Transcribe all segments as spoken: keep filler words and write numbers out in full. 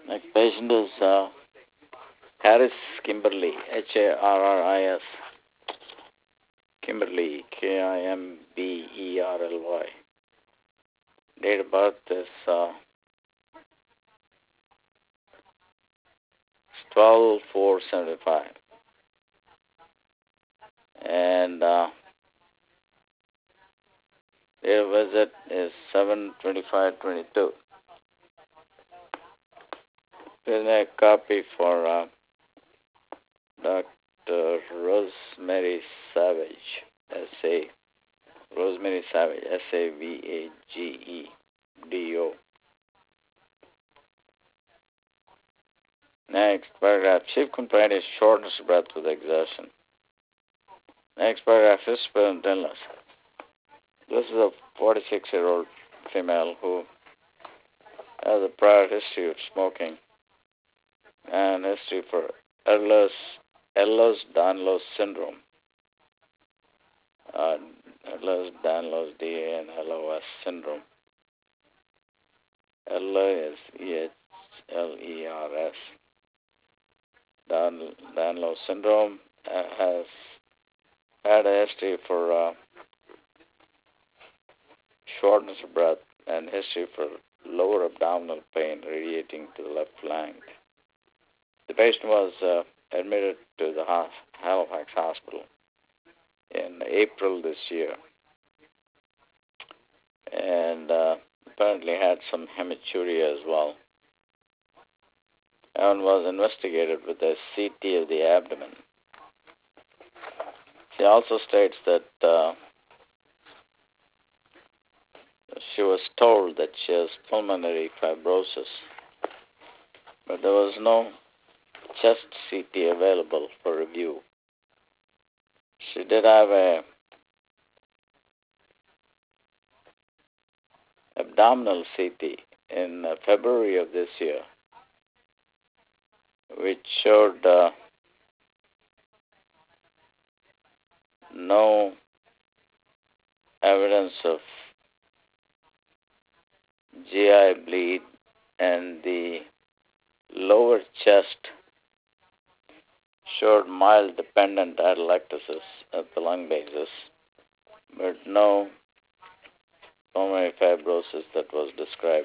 Next patient is uh, Harris Kimberly, H A R R I S. Kimberly, K I M B E R L Y. Date of birth is uh, twelve four seventy-five. And uh, date of visit is seven twenty-five twenty-two. Here's a copy for uh, Doctor Rosemary Savage, S A. Rosemary Savage, S A V A G E D O. Next paragraph. Chief complaint is shortness of breath with exertion. Next paragraph. History and illness. This is a forty-six-year-old female who has a prior history of smoking and history for Ehlers Ehlers-Danlos syndrome. Uh, Ehlers-Danlos, D A N L O S syndrome. Ehlers is E H L E R S. Dan, Danlos syndrome uh, has had a history for uh, shortness of breath and history for lower abdominal pain radiating to the left flank. The patient was uh, admitted to the Halifax Hospital in April this year and uh, apparently had some hematuria as well, and was investigated with a C T of the abdomen. She also states that uh, she was told that she has pulmonary fibrosis, but there was no chest C T available for review. She did have a abdominal C T in uh, February of this year, which showed uh, no evidence of G I bleed, and the lower chest showed mild dependent atelectasis at the lung basis, but no pulmonary fibrosis that was described.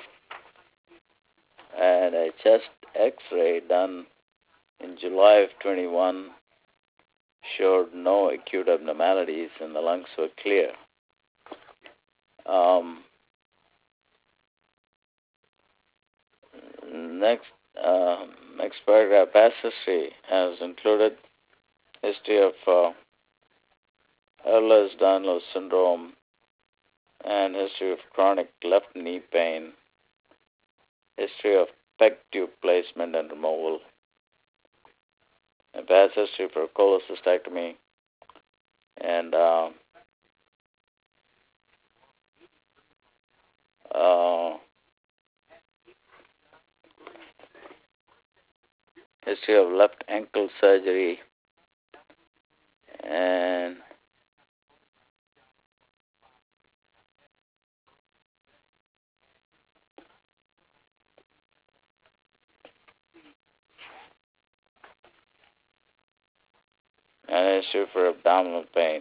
And a chest X-ray done in July of twenty-one showed no acute abnormalities and the lungs were clear. Um, next, uh, next paragraph, past history has included history of uh, Ehlers-Danlos syndrome and history of chronic left knee pain, history of peg tube placement and removal, and past history for cholecystectomy, and uh, uh, history of left ankle surgery, and and history for abdominal pains.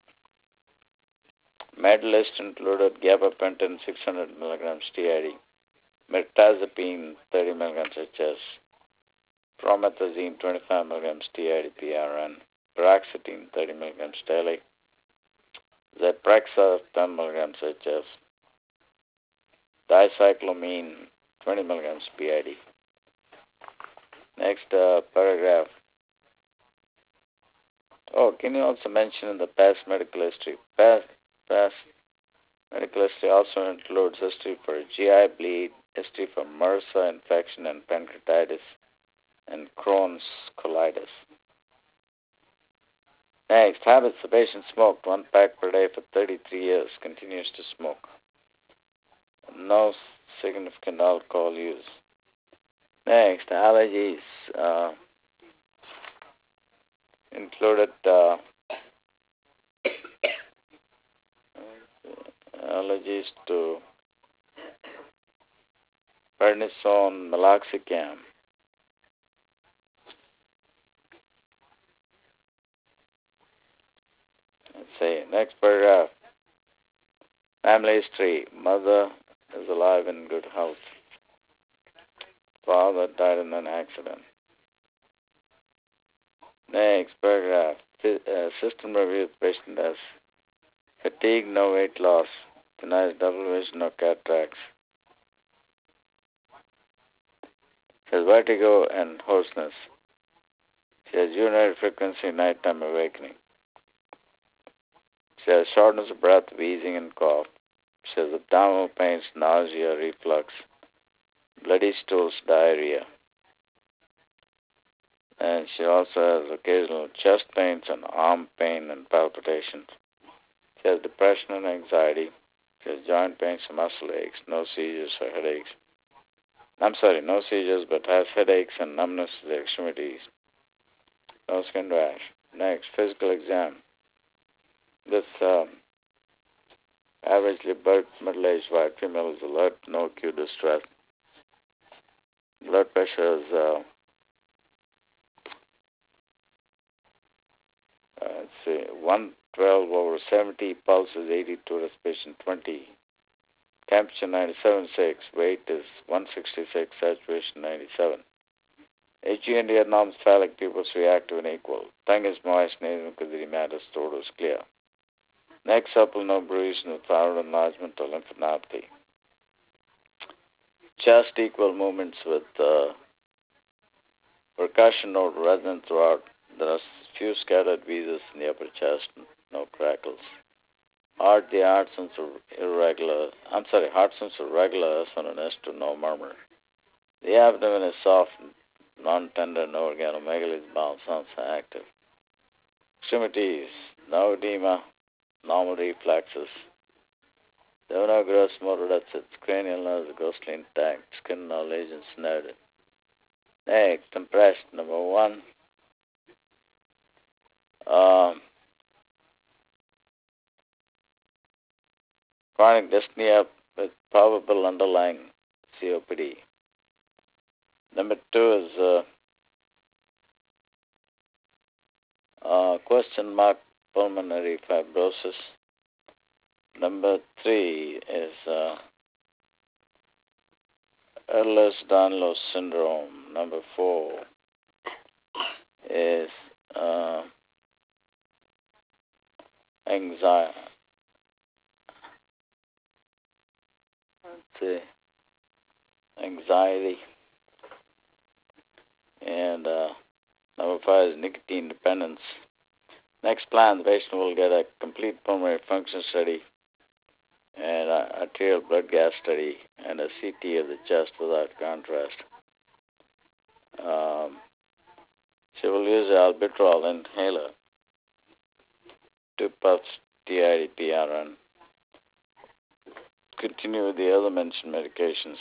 Med list included gabapentin six hundred milligrams T I D, mirtazapine thirty milligrams H S, promethazine twenty-five milligrams T I D P R N, paroxetine thirty milligrams daily, Zyprexa ten milligrams H S, dicyclomine twenty milligrams P I D. Next uh, paragraph. Oh, can you also mention in the past medical history? Past, past medical history also includes history for G I bleed, history for MRSA infection and pancreatitis, and Crohn's colitis. Next, habits. The patient smoked one pack per day for thirty-three years, continues to smoke. No significant alcohol use. Next, allergies. Uh, included uh, allergies to prednisone, meloxicam. Let's see. Next paragraph. Family history. Mother is alive in good health. Father died in an accident. Next paragraph. Uh, system review. Patient has fatigue, no weight loss. Denies double vision, no cataracts. She has vertigo and hoarseness. She has urinary frequency, nighttime awakening. She has shortness of breath, wheezing, and cough. She has abdominal pains, nausea, reflux, bloody stools, diarrhea. And she also has occasional chest pains and arm pain and palpitations. She has depression and anxiety. She has joint pains and muscle aches, no seizures or headaches. I'm sorry, no seizures, but has headaches and numbness to the extremities. No skin rash. Next, physical exam. This um, averagely birth middle-aged white female is alert, no acute distress. Blood pressure is, uh, uh, let's see, one twelve over seventy, pulse is eighty-two, respiration twenty. Temperature ninety-seven point six, weight is one sixty-six, saturation ninety-seven. H G and D norms, phallic pupils reactive and equal. Tongue is moist, nasal erythema, throat is clear. Neck supple, no bruise, no thyroid enlargement or lymphadenopathy. Chest equal movements with uh, percussion or resonance throughout. There are few scattered wheezes in the upper chest, no crackles. Heart, the heart sounds are irregular. I'm sorry, heart sounds are regular, sonorous to no murmur. The abdomen is soft, non-tender, no organomegaly, the bowel sounds are active. Extremities, no edema, normal reflexes. There are no gross motor deficits. Cranial nerves are ghostly intact. Skin no lesions noted. Neck, compressed, number one. Um, chronic dyspnea with probable underlying C O P D. Number two is uh, uh, question mark pulmonary fibrosis. Number three is uh, Ehlers-Danlos syndrome. Number four is uh, anxiety. Let's see, anxiety. And uh, number five is nicotine dependence. Next plan, the patient will get a complete pulmonary function study and uh, arterial blood gas study and a C T of the chest without contrast. Um, she will use the albuterol inhaler, two puffs T I D P R N. Continue with the other mentioned medications.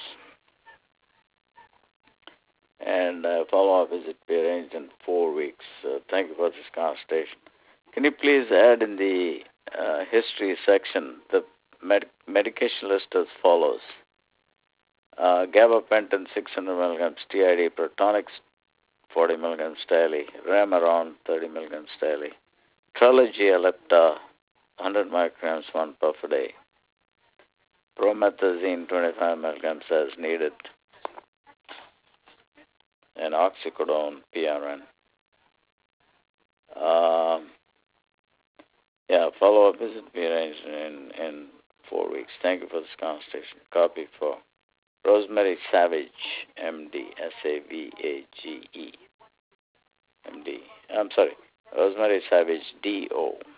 And uh, follow-up visit be arranged in four weeks. Uh, thank you for this consultation. Can you please add in the uh, history section the med- medication list as follows? Uh, gabapentin six hundred milligrams T I D, Protonics forty milligrams daily, Remeron thirty milligrams daily, Trelegy Ellipta one hundred micrograms one puff a day, Promethazine twenty-five milligrams as needed, and oxycodone P R N. Um, yeah, follow-up visit be arranged in, in four weeks. Thank you for this consultation. Copy for Rosemary Savage, M D, S A V A G E, M D. I'm sorry, Rosemary Savage, D O.